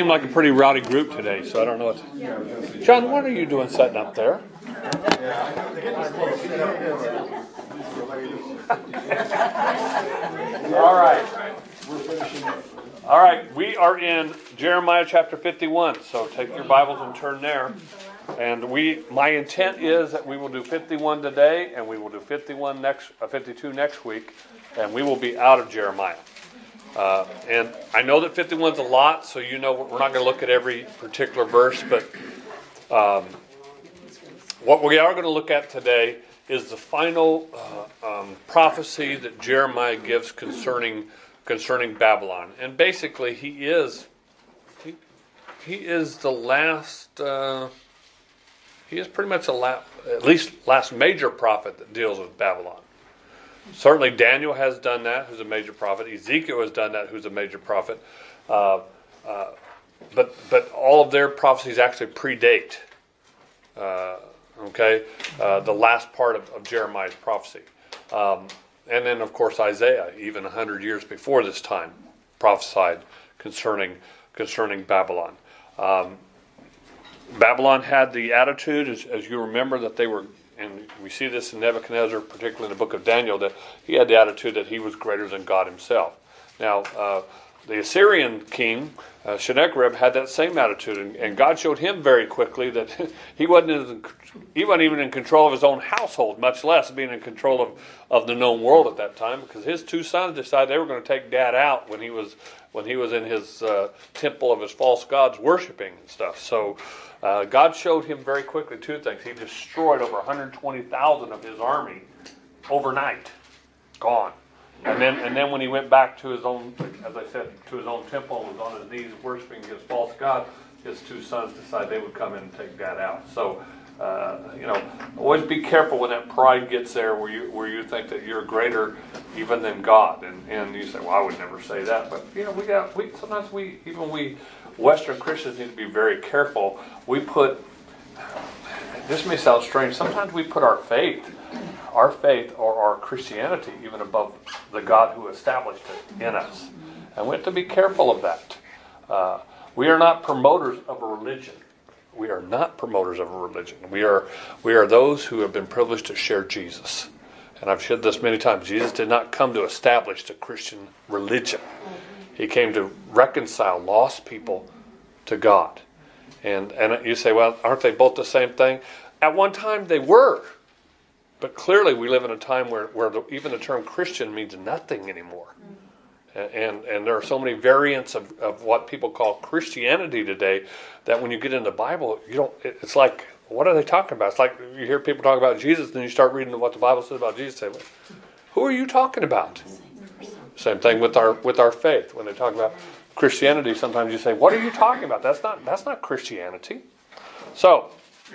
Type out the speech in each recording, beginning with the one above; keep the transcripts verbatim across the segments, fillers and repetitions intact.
like a pretty rowdy group today, so I don't know what... John, what are you doing sitting up there? All right. All right, we are in Jeremiah chapter fifty-one, so take your Bibles and turn there. And we, my intent is that we will do fifty-one today, and we will do fifty-one next, uh, fifty-two next week, and we will be out of Jeremiah. Uh, and I know that fifty-one is a lot, so you know we're not going to look at every particular verse, but um, what we are going to look at today is the final uh, um, prophecy that Jeremiah gives concerning concerning Babylon. And basically, he is he, he is the last. Uh, he is pretty much the last, at least last major prophet that deals with Babylon. Certainly Daniel has done that, who's a major prophet. Ezekiel has done that, who's a major prophet. Uh, uh, but but all of their prophecies actually predate, uh, okay, uh, the last part of, of Jeremiah's prophecy. Um, and then, of course, Isaiah, even one hundred years before this time, prophesied concerning concerning Babylon. Um, Babylon had the attitude, as, as you remember, that they were... And we see this in Nebuchadnezzar, particularly in the book of Daniel, that he had the attitude that he was greater than God himself. Now, uh, the Assyrian king, uh, Sennacherib, had that same attitude, and, and God showed him very quickly that he wasn't in, he wasn't even in control of his own household, much less being in control of, of the known world at that time, because his two sons decided they were going to take Dad out when he was when he was in his uh, temple of his false gods worshiping and stuff. So. Uh, God showed him very quickly two things. He destroyed over one hundred twenty thousand of his army overnight. Gone. And then and then when he went back to his own, as I said, to his own temple and was on his knees worshiping his false god, his two sons decided they would come in and take that out. So, uh, you know, always be careful when that pride gets there where you where you think that you're greater even than God. And, and you say, well, I would never say that. But, you know, we got, we sometimes we, even we, Western Christians need to be very careful. We put, this may sound strange, sometimes we put our faith, our faith or our Christianity even above the God who established it in us. And we have to be careful of that. Uh, we are not promoters of a religion. We are not promoters of a religion. We are, we are those who have been privileged to share Jesus. And I've said this many times. Jesus did not come to establish the Christian religion. He came to reconcile lost people to God. And and you say, well, aren't they both the same thing? At one time they were. But clearly we live in a time where, where the, even the term Christian means nothing anymore. And, and and there are so many variants of, of what people call Christianity today that when you get in the Bible, you don't. It, it's like, what are they talking about? It's like you hear people talk about Jesus, then you start reading what the Bible says about Jesus. Say, who are you talking about? Same thing with our with our faith. When they talk about Christianity, sometimes you say, what are you talking about? That's not that's not Christianity. So,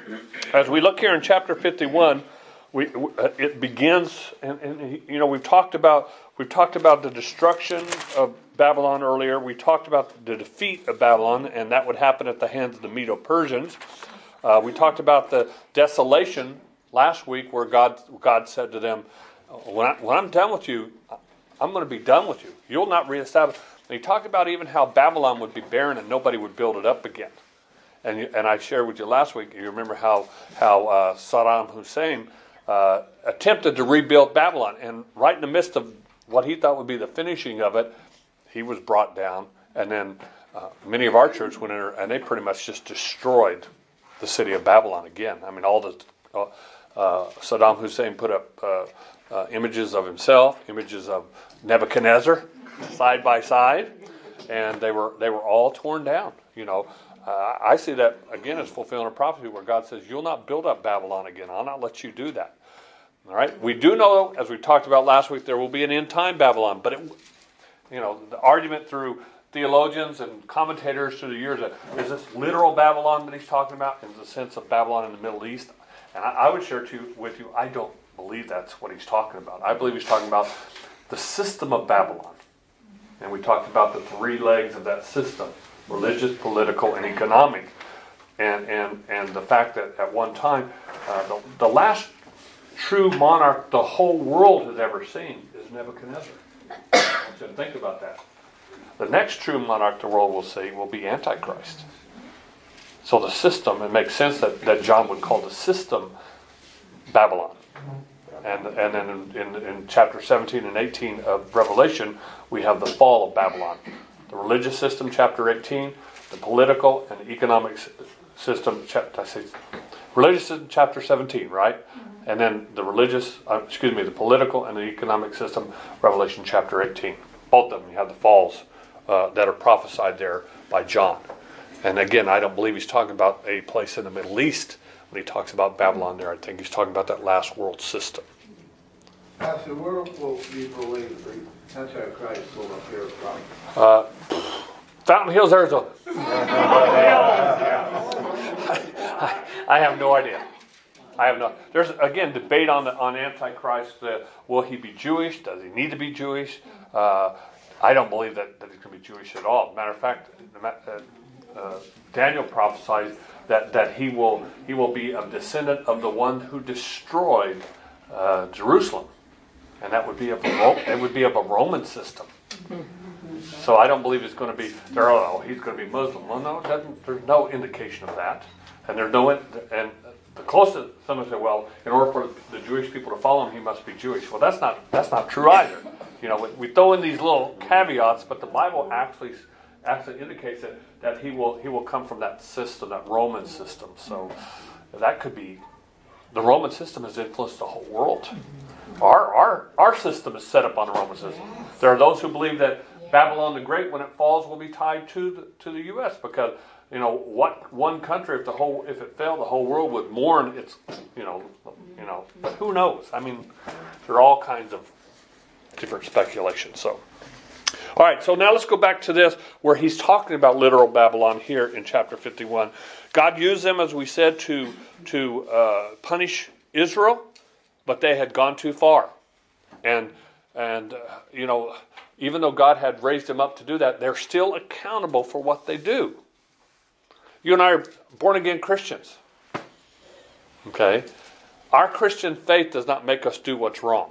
as we look here in chapter fifty-one, we it begins, and, and you know we've talked about we've talked about the destruction of Babylon earlier. We talked about the defeat of Babylon, and that would happen at the hands of the Medo-Persians. Uh, we talked about the desolation last week, where God God said to them, when, I, when I'm done with you, I'm going to be done with you. You'll not reestablish. And he talked about even how Babylon would be barren and nobody would build it up again. And you, and I shared with you last week, you remember how, how uh, Saddam Hussein uh, attempted to rebuild Babylon. And right in the midst of what he thought would be the finishing of it, he was brought down. And then uh, many of our church went in there, and they pretty much just destroyed the city of Babylon again. I mean, all the uh, uh, Saddam Hussein put up uh, uh, images of himself, images of Nebuchadnezzar, side by side, and they were they were all torn down. You know, uh, I see that again as fulfilling a prophecy where God says, "You'll not build up Babylon again. I'll not let you do that." All right. We do know, as we talked about last week, there will be an end time Babylon, but it, you know, the argument through theologians and commentators through the years, is this literal Babylon that he's talking about in the sense of Babylon in the Middle East? And I, I would share to, with you, I don't believe that's what he's talking about. I believe he's talking about the system of Babylon. And we talked about the three legs of that system: religious, political, and economic. And and and the fact that at one time, uh, the, the last true monarch the whole world has ever seen is Nebuchadnezzar. I want you to think about that. The next true monarch the world will see will be Antichrist. So the system, it makes sense that, that John would call the system Babylon. And and then in, in, in chapter seventeen and eighteen of Revelation, we have the fall of Babylon. The religious system, chapter eighteen, the political and economic system, chapter, I say, religious system, chapter seventeen, right? And then the religious, uh, excuse me, the political and the economic system, Revelation chapter eighteen. Both of them, you have the falls uh, that are prophesied there by John. And again, I don't believe he's talking about a place in the Middle East when he talks about Babylon there. I think he's talking about that last world system. Pastor, where will you believe the Antichrist will appear from? Uh, Fountain Hills, Arizona. I have no idea. I have no. There's again debate on the on Antichrist. Uh, will he be Jewish? Does he need to be Jewish? Uh, I don't believe that, that he's going to be Jewish at all. Matter of fact, uh, uh, Daniel prophesies that, that he will he will be a descendant of the one who destroyed uh, Jerusalem, and that would be of a it would be of a Roman system. So I don't believe it's going to be there. Oh, he's going to be Muslim. Well, no, it doesn't, there's no indication of that, and there's no and. The closest, someone said, well, in order for the Jewish people to follow him, he must be Jewish. Well, that's not that's not true either. You know, we, we throw in these little caveats, but the Bible actually actually indicates that, that he will he will come from that system, that Roman system. So that could be the Roman system has influenced the whole world. Our our our system is set up on the Roman system. There are those who believe that Babylon the Great, when it falls, will be tied to the, to the U S because. You know, what one country, if the whole, if it fell, the whole world would mourn its, you know, you know, but who knows? I mean, there are all kinds of different speculations. So, all right, so now let's go back to this, where he's talking about literal Babylon here in chapter fifty-one. God used them, as we said, to, to uh, punish Israel, but they had gone too far. And, and uh, you know, even though God had raised them up to do that, they're still accountable for what they do. You and I are born-again Christians. Okay? Our Christian faith does not make us do what's wrong.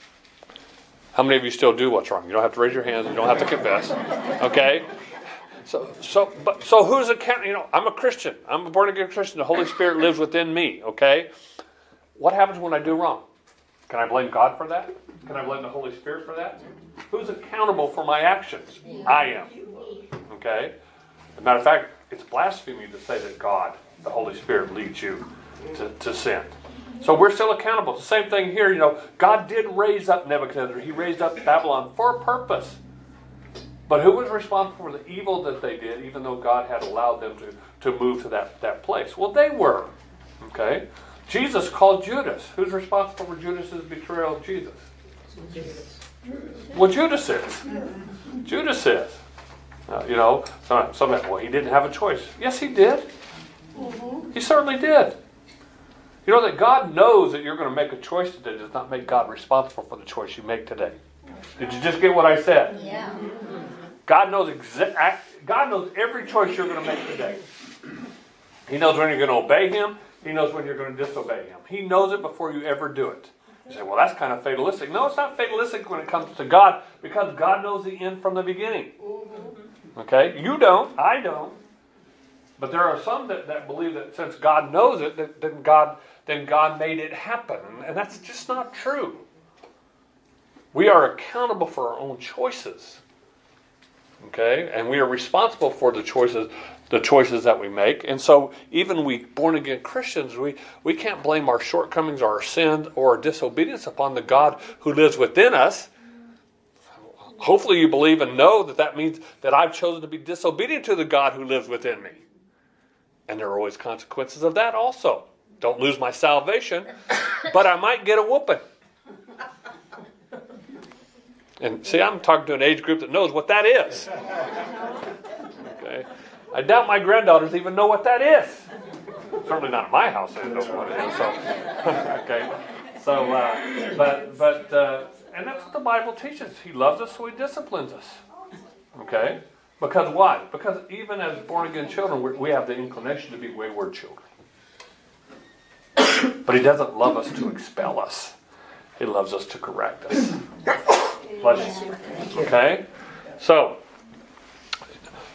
How many of you still do what's wrong? You don't have to raise your hands. You don't have to confess. Okay? So, so, but, so who's account? You know, I'm a Christian. I'm a born-again Christian. The Holy Spirit lives within me. Okay? What happens when I do wrong? Can I blame God for that? Can I blame the Holy Spirit for that? Who's accountable for my actions? I am. Okay? As a matter of fact, it's blasphemy to say that God, the Holy Spirit, leads you to, to sin. So we're still accountable. It's the same thing here. You know, God did raise up Nebuchadnezzar. He raised up Babylon for a purpose. But who was responsible for the evil that they did, even though God had allowed them to, to move to that, that place? Well, they were. Okay? Jesus called Judas. Who's responsible for Judas's betrayal of Jesus? Judas. Well, Judas is. Judas is. Uh, you know, some, some well, he didn't have a choice. Yes, he did. Mm-hmm. He certainly did. You know that God knows that you're going to make a choice today does not make God responsible for the choice you make today. Did you just get what I said? Yeah. God knows exa- God knows every choice you're going to make today. He knows when you're going to obey Him. He knows when you're going to disobey Him. He knows it before you ever do it. You say, well, that's kind of fatalistic. No, it's not fatalistic when it comes to God because God knows the end from the beginning. Okay? You don't. I don't. But there are some that, that believe that since God knows it, that, then God then God made it happen. And that's just not true. We are accountable for our own choices. Okay? And we are responsible for the choices the choices that we make. And so even we born-again Christians, we, we can't blame our shortcomings or our sin or our disobedience upon the God who lives within us. Hopefully you believe and know that that means that I've chosen to be disobedient to the God who lives within me. And there are always consequences of that also. Don't lose my salvation, but I might get a whooping. And see, I'm talking to an age group that knows what that is. Okay, I doubt my granddaughters even know what that is. Certainly not at my house. They don't know what it is. So, okay, so uh, but but uh, and that's what the Bible teaches. He loves us, so He disciplines us. Okay, because why? Because even as born again children, we have the inclination to be wayward children. But He doesn't love us to expel us. He loves us to correct us. Bless you. Okay? So,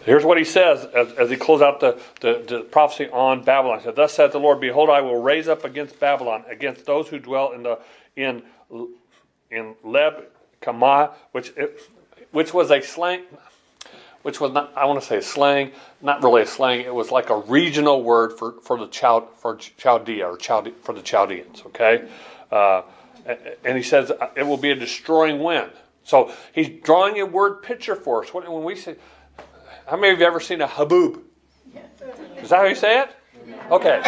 Here's what he says as, as he closes out the, the, the prophecy on Babylon. He said, "Thus saith the Lord, behold, I will raise up against Babylon, against those who dwell in the in in Leb Kamah, which it, which was a slang, which was not, I want to say slang, not really a slang. It was like a regional word for for the Chal, for Chaldea or Chalde, for the Chaldeans. Okay, uh, and he says it will be a destroying wind. So he's drawing a word picture for us. When we say, how many of you ever seen a haboob? Is that how you say it? Okay.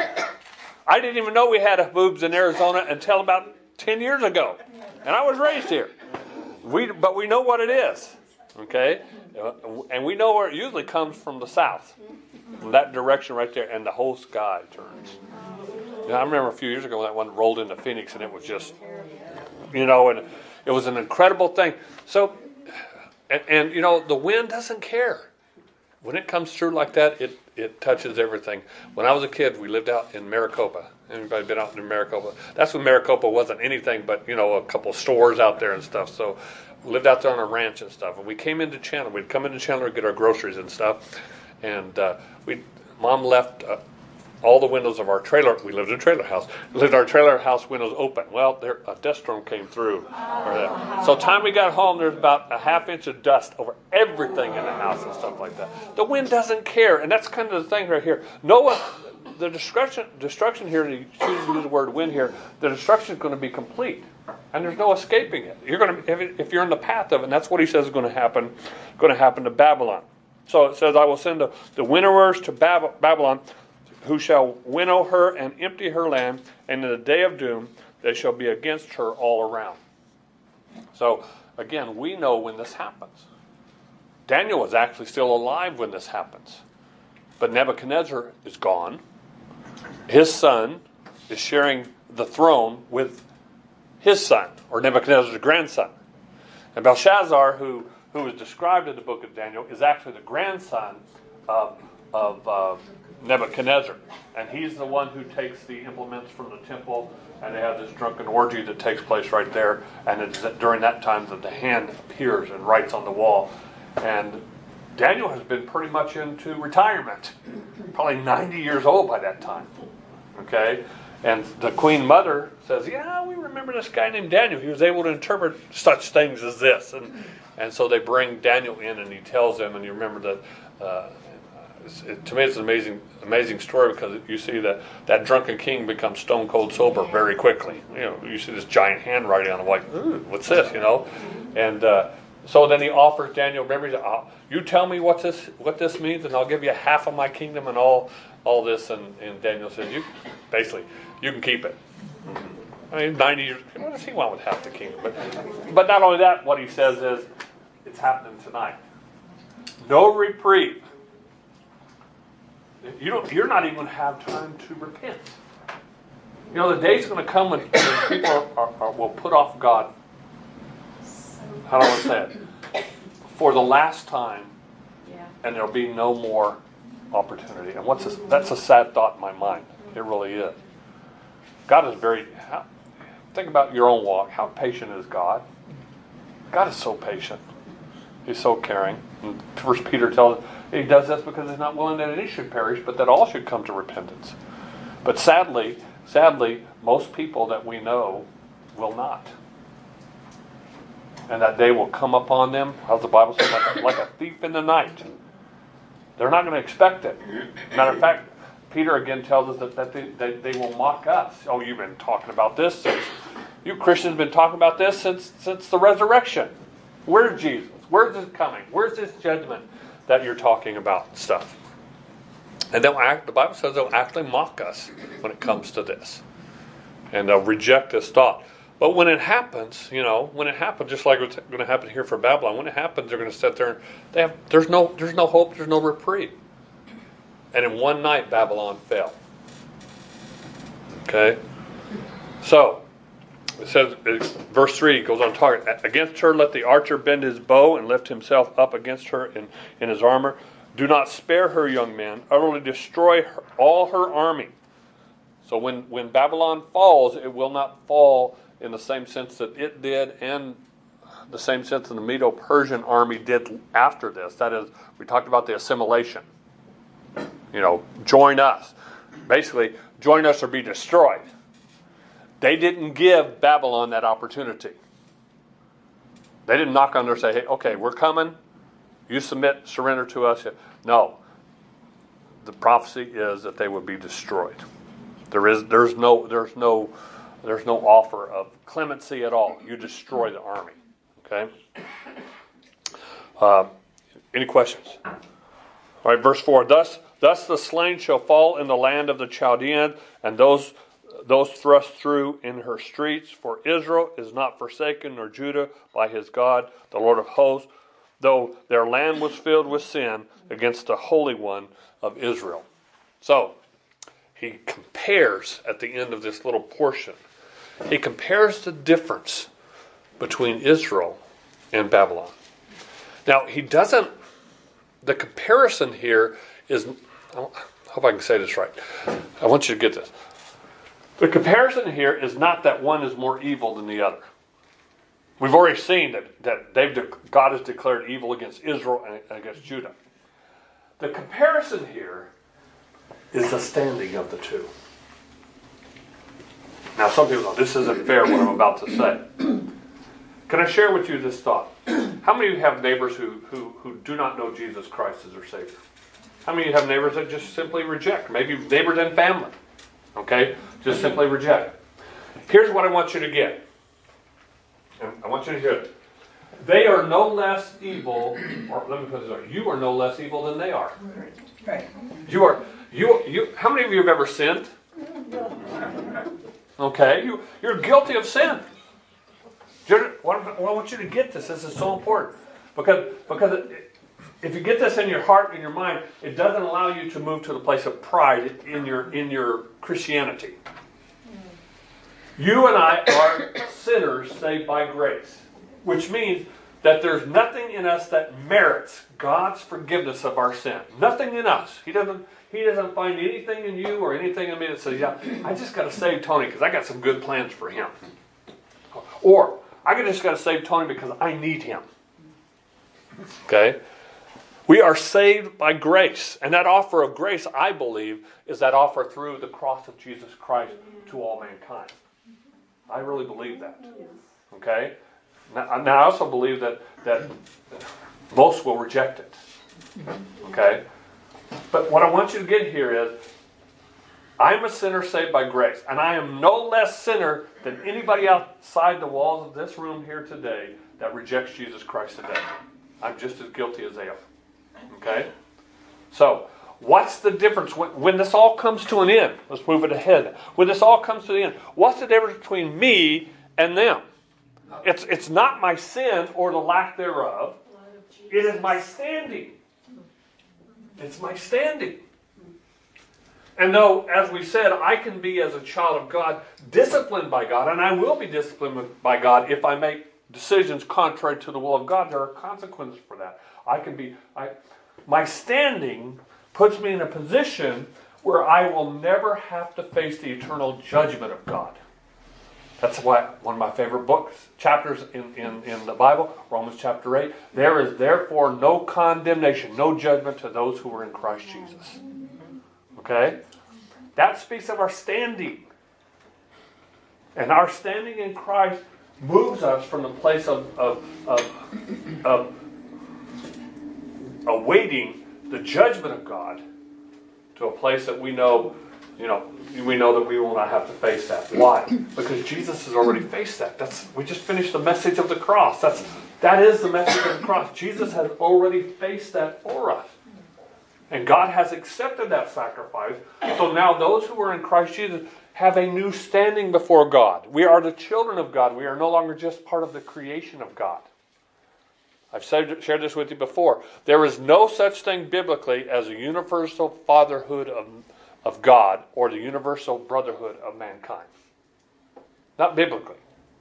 I didn't even know we had haboobs in Arizona until about ten years ago. And I was raised here. We, but we know what it is. Okay? And we know where it usually comes from the south. From that direction right there. And the whole sky turns. You know, I remember a few years ago when that one rolled into Phoenix and it was just, you know, and it was an incredible thing. So, and, and you know, the wind doesn't care. When it comes through like that, it, it touches everything. When I was a kid, we lived out in Maricopa. Anybody been out in Maricopa? That's when Maricopa wasn't anything but, you know, a couple of stores out there and stuff. So we lived out there on a ranch and stuff. And we came into Chandler. We'd come into Chandler to get our groceries and stuff. And uh, we, Mom left uh, all the windows of our trailer. We lived in a trailer house. We lived in our trailer house windows open. Well, there a dust storm came through. So time we got home, there's about a half inch of dust over everything in the house and stuff like that. The wind doesn't care, and that's kind of the thing right here. Noah, the destruction, destruction here, and you choose to use the word wind here, the destruction is going to be complete, and there's no escaping it. You're going to, if, it, if you're in the path of it, and that's what he says is going to happen, going to happen to Babylon. So it says, I will send the, the winnowers to Bab- Babylon, who shall winnow her and empty her land, and in the day of doom they shall be against her all around. So, again, we know when this happens. Daniel was actually still alive when this happens. But Nebuchadnezzar is gone. His son is sharing the throne with his son, or Nebuchadnezzar's grandson. And Belshazzar, who, who is described in the book of Daniel, is actually the grandson of, of uh, Nebuchadnezzar. And he's the one who takes the implements from the temple, and they have this drunken orgy that takes place right there. And it's during that time that the hand appears and writes on the wall. And Daniel has been pretty much into retirement. Probably ninety years old by that time. Okay? And the Queen Mother says, yeah, we remember this guy named Daniel. He was able to interpret such things as this. And and so they bring Daniel in, and he tells them, and you remember that uh, It, to me, it's an amazing, amazing story because you see that that drunken king becomes stone cold sober very quickly. You know, you see this giant handwriting on him, like, ooh, what's this? You know, and uh, so then he offers Daniel. Remember, he said, oh, you tell me what this what this means, and I'll give you half of my kingdom and all all this. And, and Daniel says, you basically you can keep it. I mean, ninety years. What does he want with half the kingdom? But but not only that, what he says is, it's happening tonight. No reprieve. You don't, you're not even going to have time to repent. You know, the day's going to come when, when people are, are, are, will put off God. How do I want to say it? For the last time, yeah. And there'll be no more opportunity. And what's this? That's a sad thought in my mind. It really is. God is very. How, think about your own walk. How patient is God? God is so patient. He's so caring. And First Peter tells us he does this because he's not willing that any should perish, but that all should come to repentance. But sadly, sadly, most people that we know will not. And that day will come upon them, how's the Bible say, like a, like a thief in the night. They're not going to expect it. Matter of fact, Peter again tells us that, that they, they, they will mock us. Oh, you've been talking about this since, you Christians have been talking about this since, since the resurrection. Where's Jesus? Where's this coming? Where's this judgment that you're talking about stuff? And they'll act, the Bible says they'll actually mock us when it comes to this. And they'll reject this thought. But when it happens, you know, when it happens, just like what's going to happen here for Babylon, when it happens, they're going to sit there and they have, there's no, there's no hope, there's no reprieve. And in one night, Babylon fell. Okay? So, it says, verse three goes on talking. Against her let the archer bend his bow and lift himself up against her in, in his armor. Do not spare her, young man. Utterly destroy her, all her army. So when, when Babylon falls, it will not fall in the same sense that it did and the same sense that the Medo-Persian army did after this. That is, we talked about the assimilation. You know, join us. Basically, join us or be destroyed. They didn't give Babylon that opportunity. They didn't knock on their door and say, hey, okay, we're coming. You submit, surrender to us. No. The prophecy is that they would be destroyed. There is, there's no, there's no, there's no offer of clemency at all. You destroy the army. Okay. Uh, any questions? All right, verse four. Thus, thus the slain shall fall in the land of the Chaldeans, and those those thrust through in her streets. For Israel is not forsaken, nor Judah by his God, the Lord of hosts, though their land was filled with sin against the Holy One of Israel. So, he compares at the end of this little portion, he compares the difference between Israel and Babylon. Now, he doesn't, the comparison here is, I hope I can say this right. I want you to get this. The comparison here is not that one is more evil than the other. We've already seen that, that they've de- God has declared evil against Israel and against Judah. The comparison here is the standing of the two. Now, some people go, this isn't fair what I'm about to say. Can I share with you this thought? How many of you have neighbors who, who, who do not know Jesus Christ as their Savior? How many of you have neighbors that just simply reject? Maybe neighbors and family. Okay? Just simply reject. Here's what I want you to get. And I want you to hear it. They are no less evil, or let me put it this way, you are no less evil than they are. Right. You are, you, you, how many of you have ever sinned? Okay? You, you're guilty of sin. What I want you to get this. This is so important. Because, because it, if you get this in your heart and your mind, it doesn't allow you to move to the place of pride in your, in your Christianity. You and I are sinners saved by grace. Which means that there's nothing in us that merits God's forgiveness of our sin. Nothing in us. He doesn't, he doesn't find anything in you or anything in me that says, yeah, I just got to save Tony because I got some good plans for him. Or, I just got to save Tony because I need him. Okay? We are saved by grace. And that offer of grace, I believe, is that offer through the cross of Jesus Christ to all mankind. I really believe that. Okay? Now, now I also believe that, that most will reject it. Okay? But what I want you to get here is, I'm a sinner saved by grace. And I am no less sinner than anybody outside the walls of this room here today that rejects Jesus Christ today. I'm just as guilty as they are. Okay? So, what's the difference when, when this all comes to an end? Let's move it ahead. When this all comes to the end, what's the difference between me and them? It's, it's not my sin or the lack thereof. It is my standing. It's my standing. And though, as we said, I can be, as a child of God, disciplined by God, and I will be disciplined by God if I make decisions contrary to the will of God, there are consequences for that. I can be, I, my standing puts me in a position where I will never have to face the eternal judgment of God. That's why one of my favorite books, chapters in, in, in the Bible, Romans chapter eight, there is therefore no condemnation, no judgment to those who are in Christ Jesus. Okay? That speaks of our standing. And our standing in Christ moves us from the place of, of, of, of awaiting the judgment of God to a place that we know, you know, we know that we will not have to face that. Why? Because Jesus has already faced that. That's we just finished the message of the cross. That's that is the message of the cross. Jesus has already faced that for us. And God has accepted that sacrifice. So now those who are in Christ Jesus have a new standing before God. We are the children of God. We are no longer just part of the creation of God. I've said, shared this with you before. There is no such thing biblically as a universal fatherhood of, of God or the universal brotherhood of mankind. Not biblically.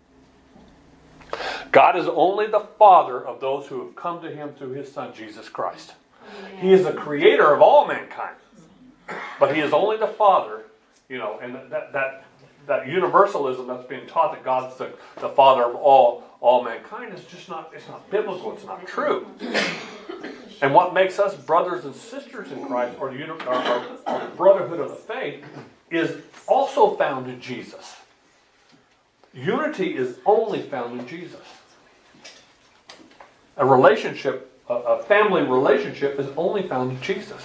God is only the Father of those who have come to Him through His Son, Jesus Christ. He is the creator of all mankind. But He is only the Father, you know, and that, that that universalism that's being taught, that God's the, the Father of all all mankind, is just not, it's not biblical, it's not true. And what makes us brothers and sisters in Christ, or the, uni- or, or, or the brotherhood of the faith, is also found in Jesus. Unity is only found in Jesus. A relationship, a, a family relationship, is only found in Jesus.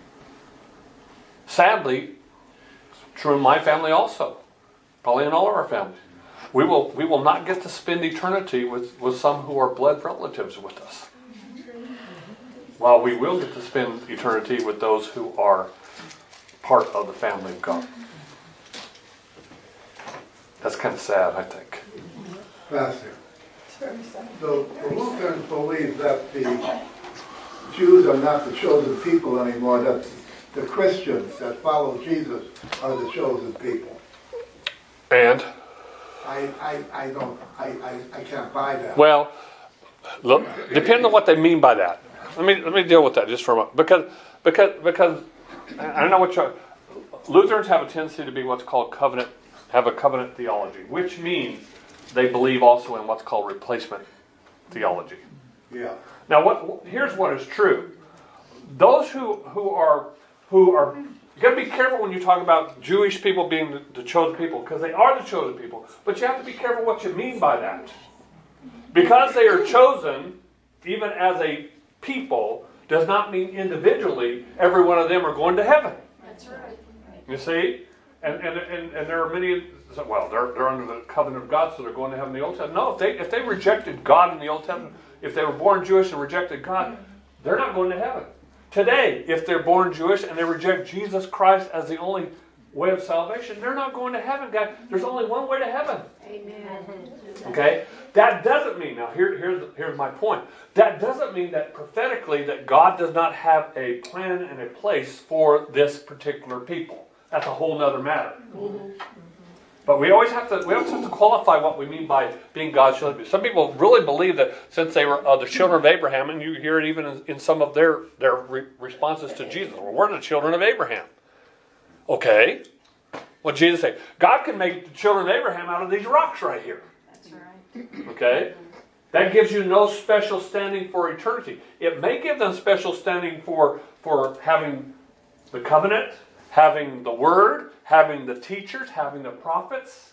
Sadly, it's true in my family also. Probably in all of our families. We will we will not get to spend eternity with, with some who are blood relatives with us. While we will get to spend eternity with those who are part of the family of God. That's kind of sad, I think. Pastor, the, the Lutherans believe that the Jews are not the chosen people anymore, that the Christians that follow Jesus are the chosen people. And? I, I, I don't, I, I, I can't buy that. Well, look, depending on what they mean by that. Let me let me deal with that just for a moment. Because because because I don't know what you Lutherans have a tendency to be what's called covenant, have a covenant theology, which means they believe also in what's called replacement theology. Yeah. Now, what here's what is true: those who who are who are you got to be careful when you talk about Jewish people being the, the chosen people, because they are the chosen people. But you have to be careful what you mean by that, because they are chosen, even as a people, does not mean individually every one of them are going to heaven. That's right. You see? And and, and, and there are many, well, they're, they're under the covenant of God, so they're going to heaven in the Old Testament. No, if they, if they rejected God in the Old Testament, if they were born Jewish and rejected God, they're not going to heaven. Today, if they're born Jewish and they reject Jesus Christ as the only way of salvation, they're not going to heaven, guys. There's only one way to heaven. Amen. Okay? That doesn't mean, now here, here's, here's my point. That doesn't mean that prophetically that God does not have a plan and a place for this particular people. That's a whole nother matter. Mm-hmm. But we always have to we always have to qualify what we mean by being God's children. Some people really believe that since they were uh, the children of Abraham, and you hear it even in, in some of their, their re- responses to Jesus. Well, we're the children of Abraham. Okay. What did Jesus say? God can make the children of Abraham out of these rocks right here. That's right. Okay? That gives you no special standing for eternity. It may give them special standing for, for having the covenant, having the word, having the teachers, having the prophets.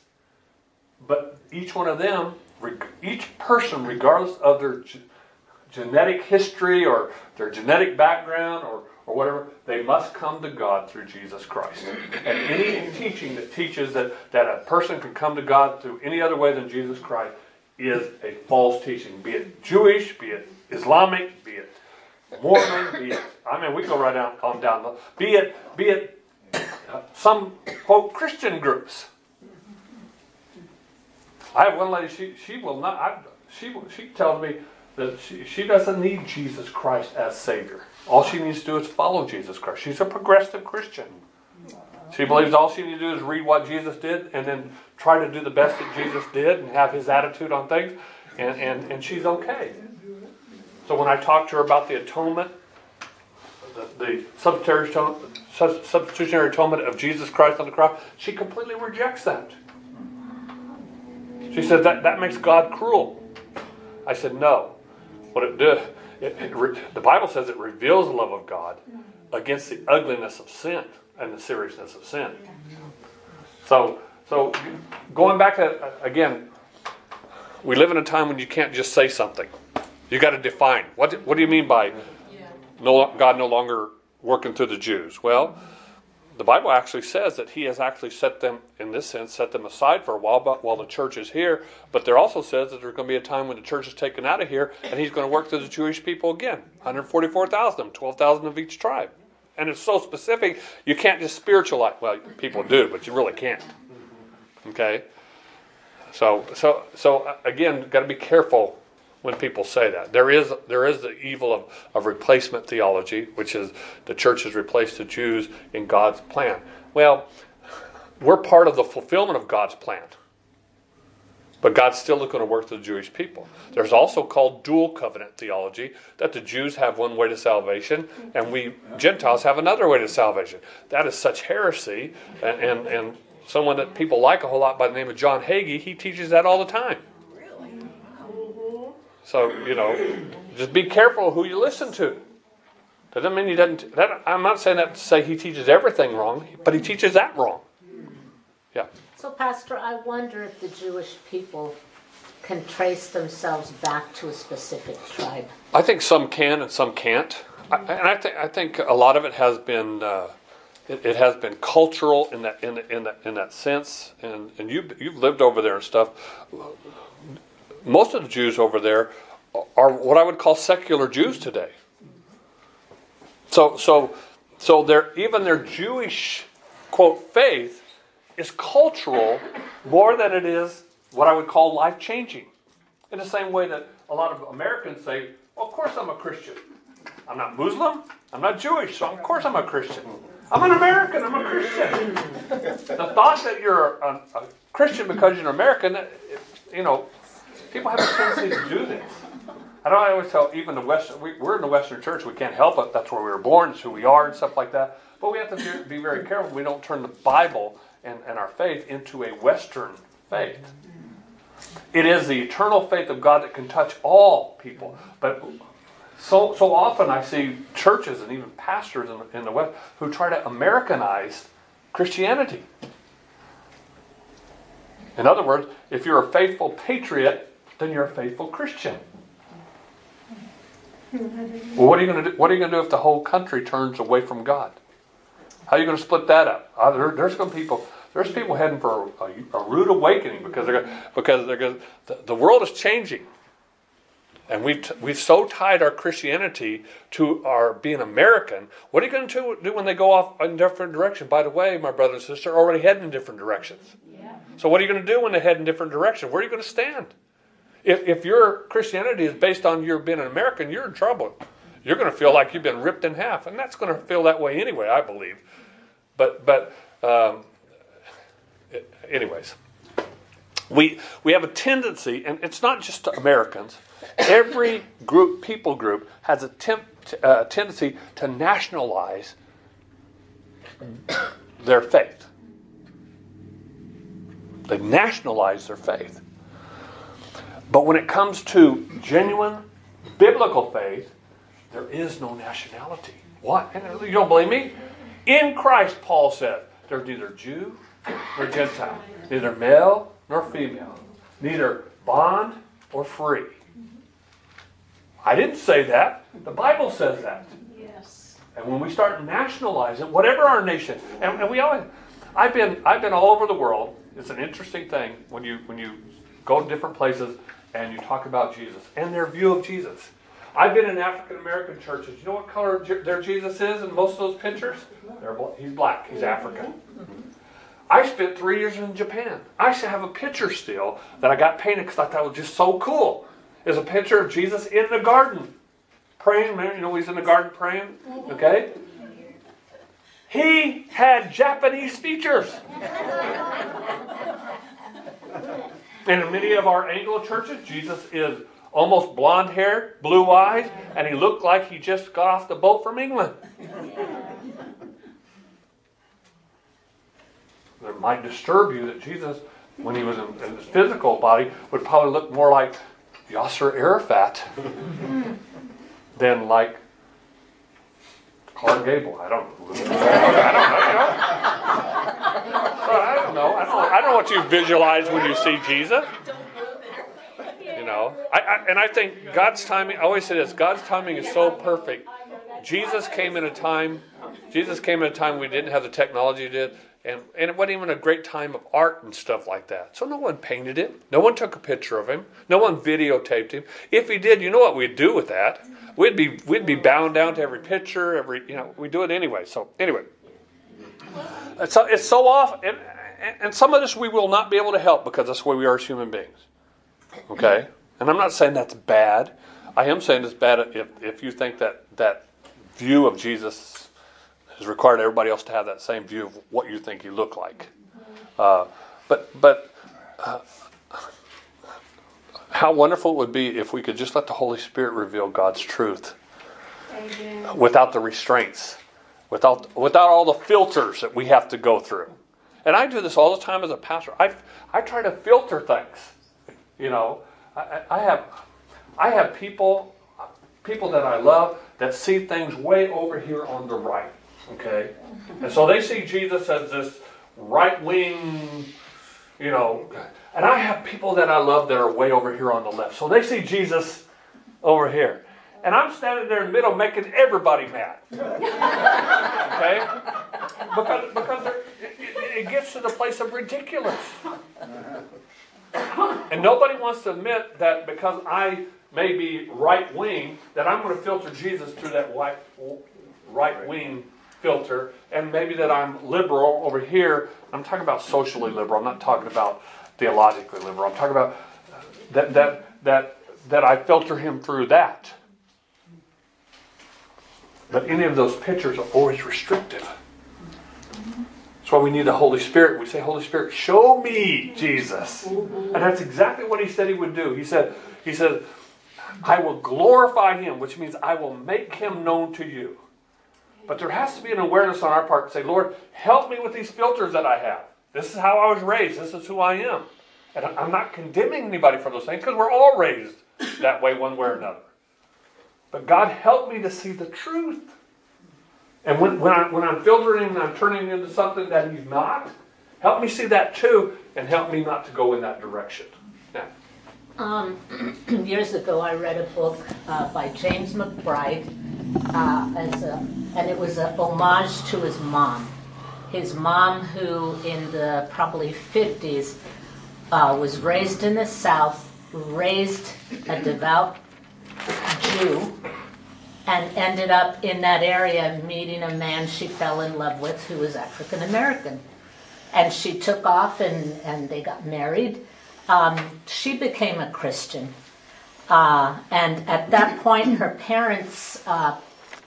But each one of them, each person, regardless of their ge- genetic history or their genetic background or, or whatever, they must come to God through Jesus Christ. And any teaching that teaches that, that a person can come to God through any other way than Jesus Christ is a false teaching. Be it Jewish, be it Islamic, be it Mormon, be it, I mean, we go right down, on down the, be it, be it uh, some, quote, Christian groups. I have one lady, she she will not, I, she she tells me that she, she doesn't need Jesus Christ as Savior. All she needs to do is follow Jesus Christ. She's a progressive Christian. She believes all she needs to do is read what Jesus did and then try to do the best that Jesus did and have his attitude on things, and, and, and she's okay. So when I talk to her about the atonement, the, the substitutionary atonement, substitutionary atonement of Jesus Christ on the cross, she completely rejects that. She said that, that makes God cruel. I said, no. What it does, it, it, the Bible says it reveals the love of God against the ugliness of sin and the seriousness of sin. So, so going back to, again, we live in a time when you can't just say something. You got to define. What, what do you mean by no, God no longer working through the Jews? Well, the Bible actually says that he has actually set them, in this sense, set them aside for a while but while the church is here. But there also says that there's going to be a time when the church is taken out of here and he's going to work through the Jewish people again. one hundred forty-four thousand, twelve thousand of each tribe. And it's so specific, you can't just spiritualize. Well, people do, but you really can't. Okay? So, so, so again, got to be careful when people say that. There is there is the evil of, of replacement theology, which is the church has replaced the Jews in God's plan. Well, we're part of the fulfillment of God's plan. But God's still going to work through the Jewish people. There's also called dual covenant theology, that the Jews have one way to salvation, and we Gentiles have another way to salvation. That is such heresy, and, and, and someone that people like a whole lot by the name of John Hagee. He teaches that all the time. So, you know, just be careful who you listen to. That doesn't mean he doesn't. That, I'm not saying that to say he teaches everything wrong, but he teaches that wrong. Yeah. So, Pastor, I wonder if the Jewish people can trace themselves back to a specific tribe. I think some can and some can't. I, and I think I think a lot of it has been uh, it, it has been cultural in that in in that in that sense. And and you you've lived over there and stuff. Most of the Jews over there are what I would call secular Jews today. So so so their even their Jewish quote faith is cultural more than it is what I would call life changing. In the same way that a lot of Americans say, well, of course I'm a Christian. I'm not Muslim, I'm not Jewish, so of course I'm a Christian. I'm an American, I'm a Christian. The thought that you're a, a Christian because you're an American, you know, people have a tendency to do this. I don't I always tell even the Western, we, we're in the Western church, we can't help it, that's where we were born, it's who we are and stuff like that. But we have to be, be very careful we don't turn the Bible and, and our faith into a Western faith. It is the eternal faith of God that can touch all people. But so so often I see churches and even pastors in the, in the West who try to Americanize Christianity. In other words, if you're a faithful patriot, then you're a faithful Christian. Well, what are you going to do? What are you going to do if the whole country turns away from God? How are you going to split that up? Uh, there, there's going to be people. There's people heading for a, a rude awakening because they're gonna, because they're gonna, the, the world is changing, and we've t- we've so tied our Christianity to our being American. What are you going to do when they go off in different directions? By the way, my brother and sister are already heading in different directions. Yeah. So what are you going to do when they head in different directions? Where are you going to stand? If if your Christianity is based on your being an American, you're in trouble. You're going to feel like you've been ripped in half, and that's going to feel that way anyway, I believe. But but. Um, Anyways, we we have a tendency, and it's not just Americans. Every group, people group, has a temp, uh, tendency to nationalize their faith. They nationalize their faith. But when it comes to genuine biblical faith, there is no nationality. What? And you don't believe me? In Christ, Paul said, there's neither Jew nor Gentile, neither male nor female, neither bond or free. I didn't say that. The Bible says that. Yes. And when we start nationalizing, whatever our nation, and, and we always, I've been, I've been all over the world. It's an interesting thing when you when you go to different places and you talk about Jesus and their view of Jesus. I've been in African American churches. You know what color their Jesus is in most of those pictures? They're, he's black. He's African. I spent three years in Japan. I should have a picture still that I got painted because I thought it was just so cool. It's a picture of Jesus in the garden, praying. You know, he's in the garden praying. Okay. He had Japanese features. And in many of our Anglo churches, Jesus is almost blonde hair, blue eyes, and he looked like he just got off the boat from England. It might disturb you that Jesus, when he was in, in his physical body, would probably look more like Yasser Arafat than like Clark Gable. I don't know. I don't know. You know? I don't know. I don't, I don't know what you visualize when you see Jesus. You know, I, I, and I think God's timing. I always say this: God's timing is so perfect. Jesus came in a time. Jesus came in a time we didn't have the technology it did. And, and it wasn't even a great time of art and stuff like that. So no one painted it. No one took a picture of him. No one videotaped him. If he did, you know what we'd do with that? We'd be we'd be bound down to every picture. Every you know we do it anyway. So anyway, it's so, it's so off. And, and some of this we will not be able to help because that's the way we are as human beings. Okay, and I'm not saying that's bad. I am saying it's bad if if you think that that view of Jesus has required everybody else to have that same view of what you think he looked like. Uh, but but uh, how wonderful it would be if we could just let the Holy Spirit reveal God's truth. Amen. Without the restraints, without without all the filters that we have to go through. and I do this all the time as a pastor. I I try to filter things. You know, I, I have I have people people that I love that see things way over here on the right. Okay, and so they see Jesus as this right wing, you know, and I have people that I love that are way over here on the left. So they see Jesus over here. And I'm standing there in the middle making everybody mad. Okay? Because, because it, it, it gets to the place of ridiculous. And nobody wants to admit that because I may be right wing, that I'm going to filter Jesus through that white, right wing filter. And maybe that I'm liberal over here. I'm talking about socially liberal. I'm not talking about theologically liberal. I'm talking about that that that that I filter him through that. But any of those pictures are always restrictive. That's why we need the Holy Spirit. We say, Holy Spirit, show me Jesus. And that's exactly what he said he would do. He said, he said, I will glorify him, which means I will make him known to you. But there has to be an awareness on our part to say, Lord, help me with these filters that I have. This is how I was raised. This is who I am. And I'm not condemning anybody for those things because we're all raised that way one way or another. But God, help me to see the truth. And when, when, I, when I'm filtering and I'm turning into something that he's not, help me see that too, and help me not to go in that direction. Now. Um, years ago, I read a book uh, by James McBride, uh, as a, and it was a homage to his mom. His mom, who in the probably fifties uh, was raised in the South, raised a devout Jew, and ended up in that area meeting a man she fell in love with who was African American. And she took off and, and they got married. Um, she became a Christian. Uh, and at that point, her parents uh,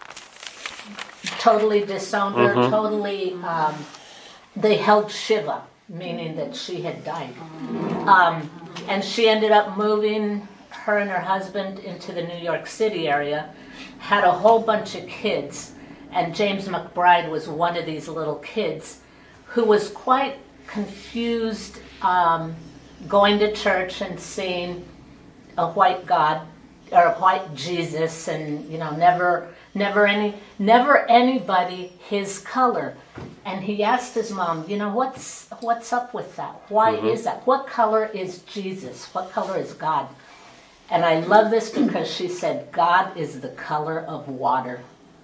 totally disowned her, mm-hmm. totally, um, they held Shiva, meaning that she had died. Um, and she ended up moving, her and her husband, into the New York City area, had a whole bunch of kids, and James McBride was one of these little kids who was quite confused, um, going to church and seeing a white God or a white Jesus, and you know, never, never any, never anybody his color. And he asked his mom, you know, what's what's up with that? Why mm-hmm. is that? What color is Jesus? What color is God? And I love this because she said, God is the color of water.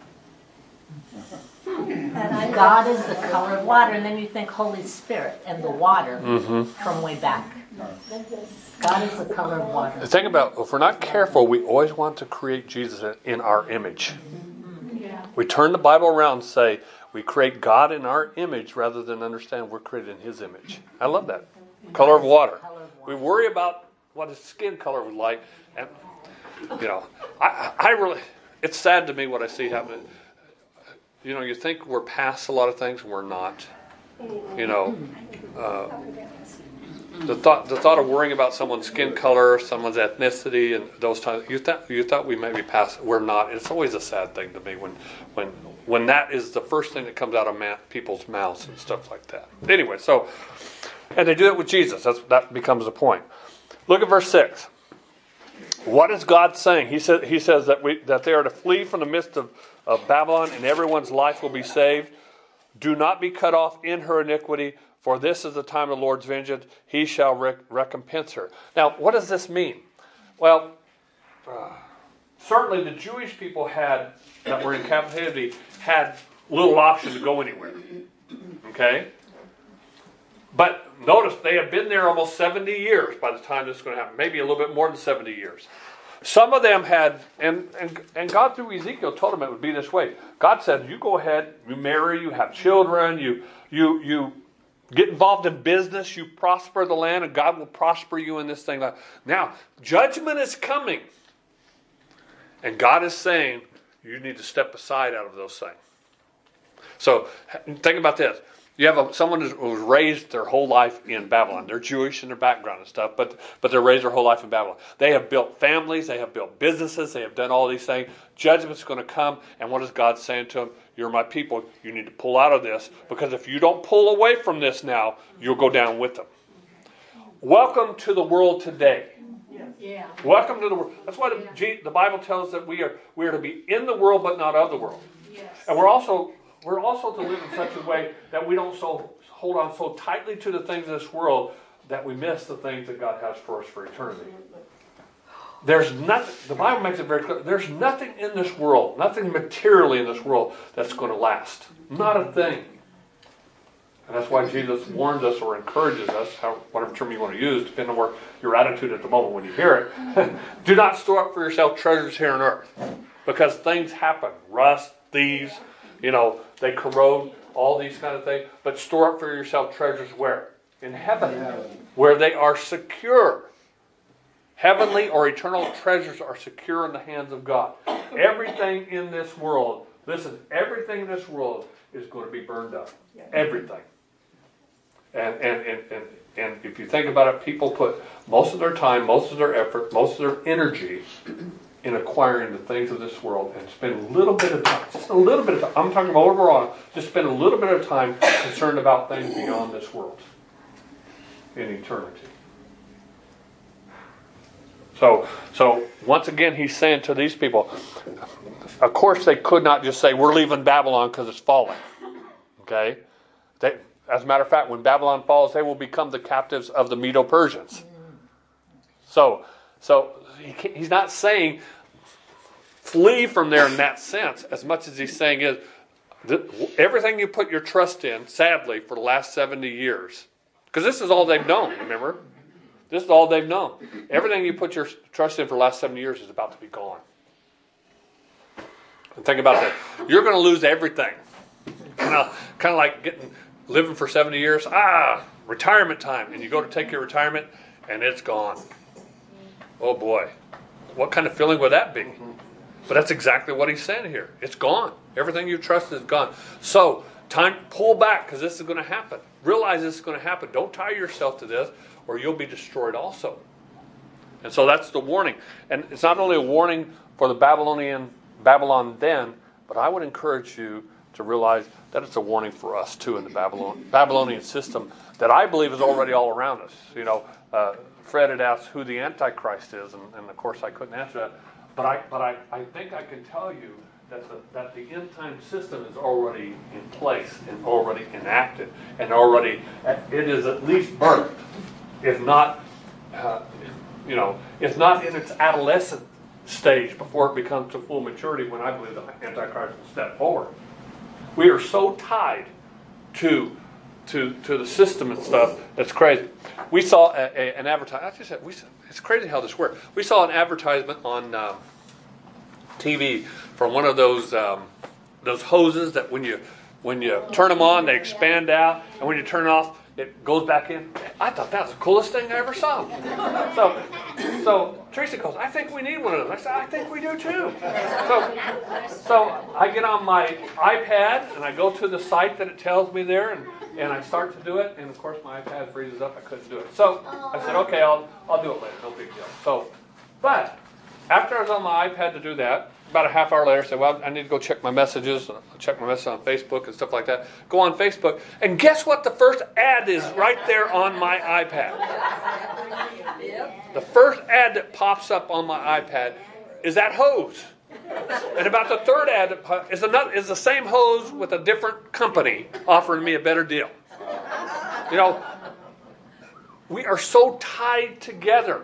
God is the color of water. And then you think Holy Spirit and the water mm-hmm. from way back. God is the color of water. The thing about, if we're not careful, we always want to create Jesus in our image. Yeah. We turn the Bible around and say, we create God in our image rather than understand we're created in his image. I love that. Color of water. We worry about what his skin color was like, and you know, I, I really, it's sad to me what I see happen. You know, you think we're past a lot of things, and we're not. You know, uh, the thought, the thought of worrying about someone's skin color, someone's ethnicity, and those times, you thought, you thought we may be past. We're not. It's always a sad thing to me when, when, when that is the first thing that comes out of man, people's mouths and stuff like that. Anyway, so, and they do it with Jesus. That's that becomes the point. Look at verse six. What is God saying? He says he says that we that they are to flee from the midst of, of Babylon, and everyone's life will be saved. Do not be cut off in her iniquity, for this is the time of the Lord's vengeance. He shall rec- recompense her. Now, what does this mean? Well, uh, certainly the Jewish people had that were in captivity had little option to go anywhere. Okay? But notice they have been there almost seventy years by the time this is going to happen. Maybe a little bit more than seventy years. Some of them had, and, and, and God through Ezekiel told them it would be this way. God said, you go ahead, you marry, you have children, you you you get involved in business, you prosper the land, and God will prosper you in this thing. Now, judgment is coming. And God is saying, you need to step aside out of those things. So, think about this. You have a, someone who was raised their whole life in Babylon. They're Jewish in their background and stuff, but but they're raised their whole life in Babylon. They have built families. They have built businesses. They have done all these things. Judgment's going to come, and what is God saying to them? You're my people. You need to pull out of this, because if you don't pull away from this now, you'll go down with them. Welcome to the world today. Yeah. Welcome to the world. That's why the, the Bible tells us that we are we are to be in the world, but not of the world. Yes. And we're also we're also to live in such a way that we don't so hold on so tightly to the things of this world that we miss the things that God has for us for eternity. There's nothing. The Bible makes it very clear. There's nothing in this world, nothing materially in this world that's going to last. Not a thing. And that's why Jesus warns us or encourages us, how, whatever term you want to use, depending on where your attitude at the moment when you hear it. Do not store up for yourself treasures here on earth, because things happen. Rust, thieves, you know, they corrode, all these kind of things. But store up for yourself treasures where? In heaven, where they are secure. Heavenly or eternal treasures are secure in the hands of God. Everything in this world, listen, everything in this world is going to be burned up. Everything. And, and, and, and, and if you think about it, people put most of their time, most of their effort, most of their energy in acquiring the things of this world, and spend a little bit of time, just a little bit of time, I'm talking about overall, just spend a little bit of time concerned about things beyond this world in eternity. So, so once again, he's saying to these people, of course they could not just say, we're leaving Babylon because it's falling. Okay? They, as a matter of fact, when Babylon falls, they will become the captives of the Medo-Persians. So, so he, he's not saying flee from there in that sense, as much as he's saying is, everything you put your trust in, sadly, for the last seventy years, because this is all they've known, remember? This is all they've known. Everything you put your trust in for the last seventy years is about to be gone. And think about that. You're going to lose everything. Kind of, kind of like getting living for seventy years. Ah, retirement time. And you go to take your retirement, and it's gone. Oh, boy. What kind of feeling would that be? But that's exactly what he's saying here. It's gone. Everything you trusted is gone. So, time, pull back, because this is going to happen. Realize this is going to happen. Don't tie yourself to this, or you'll be destroyed also. And so that's the warning. And it's not only a warning for the Babylonian Babylon then, but I would encourage you to realize that it's a warning for us too in the Babylon, Babylonian system that I believe is already all around us. You know, uh, Fred had asked who the Antichrist is, and, and of course I couldn't answer that. But I, but I, I think I can tell you that the, that the end time system is already in place and already enacted and already, it is at least birthed, if not, uh, you know, if not in its adolescent stage before it becomes to full maturity, when I believe the Antichrist will step forward. We are so tied to to to the system and stuff that's crazy. We saw a, a, an advertisement. I just said, we, it's crazy how this works. We saw an advertisement on um, T V from one of those um, those hoses that when you when you turn them on, they expand out, and when you turn it off, it goes back in. I thought that was the coolest thing I ever saw. So, so Teresa goes, I think we need one of those. I said, I think we do too. So, so I get on my iPad and I go to the site that it tells me there, and, and I start to do it. And of course, my iPad freezes up. I couldn't do it. So I said, okay, I'll I'll do it later. No big deal. So, but after I was on my iPad to do that, about a half hour later, I said, well, I need to go check my messages, I'll check my messages on Facebook and stuff like that. Go on Facebook, and guess what the first ad is right there on my iPad? The first ad that pops up on my iPad is that hose. And about the third ad that pop, is, another, is the same hose with a different company offering me a better deal. You know, we are so tied together.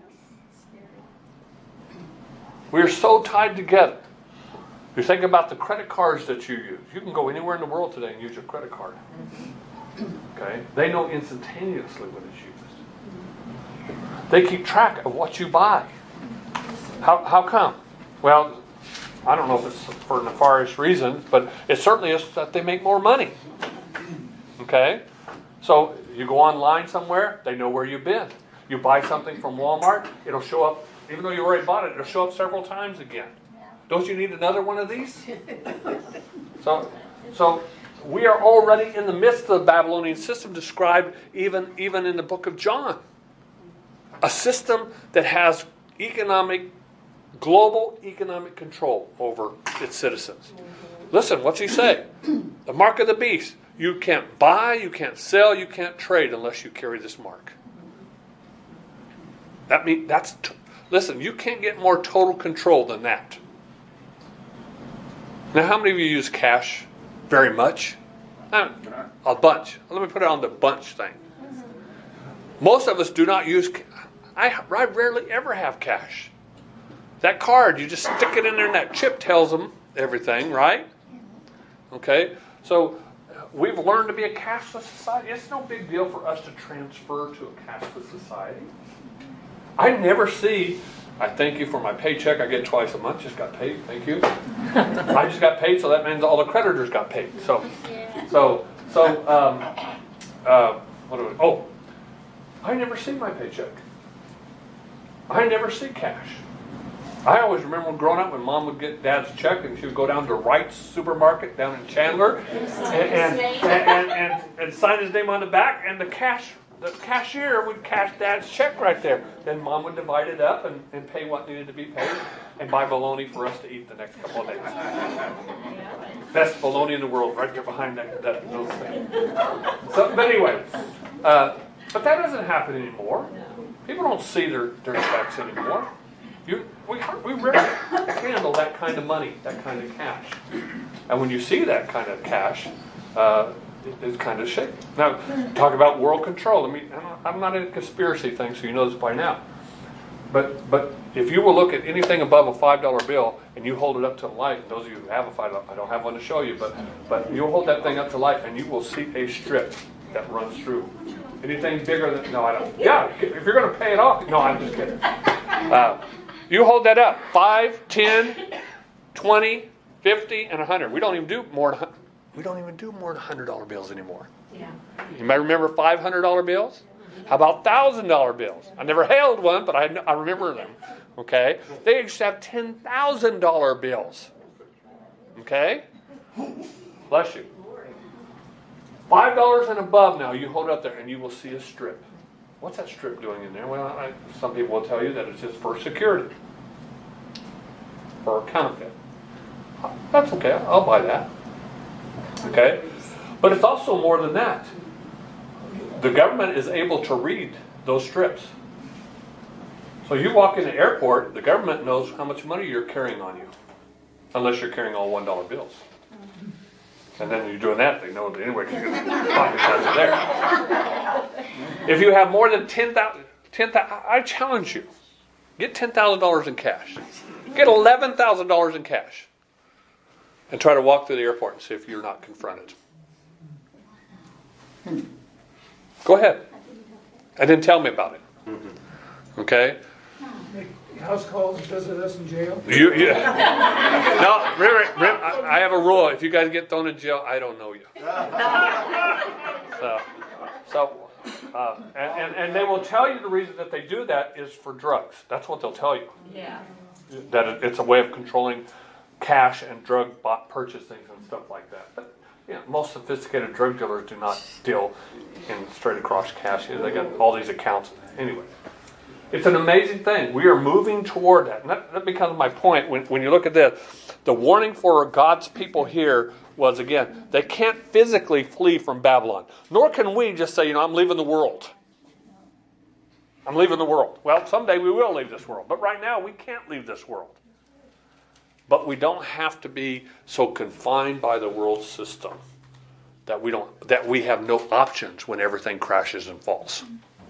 We are so tied together. You think about the credit cards that you use. You can go anywhere in the world today and use your credit card. Okay? They know instantaneously when it's used. They keep track of what you buy. How how come? Well, I don't know if it's for nefarious reasons, but it certainly is that they make more money. Okay? So you go online somewhere, they know where you've been. You buy something from Walmart, it'll show up. Even though you already bought it, it'll show up several times again. Don't you need another one of these? So, so we are already in the midst of the Babylonian system described even, even in the book of John. A system that has economic, global economic control over its citizens. Listen, what's he say? The mark of the beast. You can't buy, you can't sell, you can't trade unless you carry this mark. That means that's t- listen, you can't get more total control than that. Now, how many of you use cash very much? Uh, a bunch. Let me put it on the bunch thing. Most of us do not use. I, I rarely ever have cash. That card, you just stick it in there, and that chip tells them everything, right? Okay, so we've learned to be a cashless society. It's no big deal for us to transfer to a cashless society. I never see, I thank you for my paycheck. I get twice a month. Just got paid. Thank you. I just got paid, so that means all the creditors got paid. So, so, so, um, uh, what do we, oh, I never see my paycheck. I never see cash. I always remember when growing up when Mom would get Dad's check and she would go down to Wright's supermarket down in Chandler and and, and, and, and, and sign his name on the back, and the cash the cashier would cash Dad's check right there. Then Mom would divide it up and, and pay what needed to be paid and buy bologna for us to eat the next couple of days. Best bologna in the world, right there behind that, that little thing. So, but anyway, uh, but that doesn't happen anymore. People don't see their, their checks anymore. You, we, we rarely handle that kind of money, that kind of cash. And when you see that kind of cash, uh, it, it's kind of shaky. Now, talk about world control. I mean, I'm not in a conspiracy thing, so you know this by now. But but if you will look at anything above a five dollar bill and you hold it up to the light, and those of you who have a five dollar, I don't have one to show you, but, but you'll hold that thing up to light and you will see a strip that runs through. Anything bigger than, no, I don't. Yeah, if you're going to pay it off, no, I'm just kidding. Uh, You hold that up. Five, ten, twenty, fifty, and a hundred. We don't even do more than we don't even do more than hundred dollar bills anymore. Yeah. You might remember five hundred dollar bills. How about thousand dollar bills? I never held one, but I I remember them. Okay, they used to have ten thousand dollar bills. Okay, bless you. Five dollars and above now. You hold it up there, and you will see a strip. What's that strip doing in there? Well, I, some people will tell you that it's just for security, for a counterfeit. That's okay. I'll buy that. Okay? But it's also more than that. The government is able to read those strips. So you walk in the airport, the government knows how much money you're carrying on you, unless you're carrying all one dollar bills. And then you're doing that, they know that anyway, because your pocket has it there. If you have more than ten thousand, ten thousand, I challenge you. Get ten thousand dollars in cash. Get eleven thousand dollars in cash. And try to walk through the airport and see if you're not confronted. Go ahead. And then tell me about it. Okay? House calls and visit us in jail? You, you, no, remember, remember, I have a rule. If you guys get thrown in jail, I don't know you. So, so uh, and, and, and they will tell you the reason that they do that is for drugs. That's what they'll tell you. Yeah. That it, it's a way of controlling cash and drug bought purchasing and stuff like that. But you know, most sophisticated drug dealers do not deal in straight across cash. They got all these accounts. Anyway. It's an amazing thing. We are moving toward that. And that, that becomes my point. When, when you look at this, the warning for God's people here was, again, they can't physically flee from Babylon. Nor can we just say, you know, I'm leaving the world. I'm leaving the world. Well, someday we will leave this world. But right now, we can't leave this world. But we don't have to be so confined by the world system that we don't that we have no options when everything crashes and falls.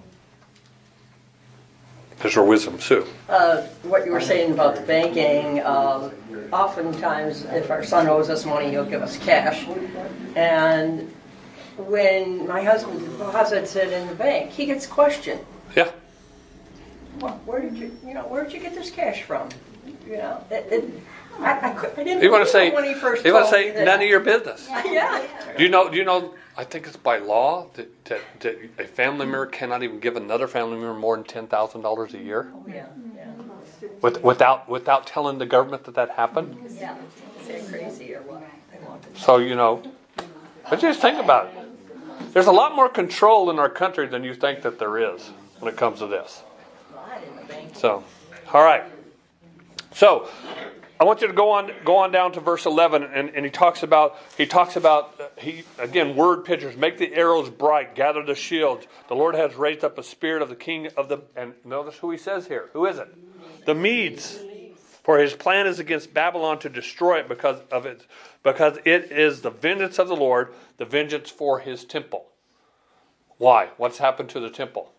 There's our wisdom, Sue. Uh, what you were saying about the banking, uh, oftentimes if our son owes us money, he'll give us cash. And when my husband deposits it in the bank, he gets questioned. Yeah. Well, where did you, you know, where did you get this cash from? You know, it, it, I, I, could, I didn't You want to say? when he first You want to told say me that. none of your business? Yeah. Do you know? Do you know? I think it's by law that, that, that a family member cannot even give another family member more than ten thousand dollars a year, Yeah, yeah. with, without without telling the government that that happened. Yeah. Is that crazy or what? They want to- So you know, But just think about it. There's a lot more control in our country than you think that there is when it comes to this. So, all right. So, I want you to go on go on down to verse eleven, and, and he talks about he talks about uh, he again word pictures. Make the arrows bright, gather the shields. The Lord has raised up a spirit of the king of the, and notice who he says here. Who is it? The Medes. For his plan is against Babylon to destroy it because of it, because it is the vengeance of the Lord, the vengeance for his temple. Why? What's happened to the temple?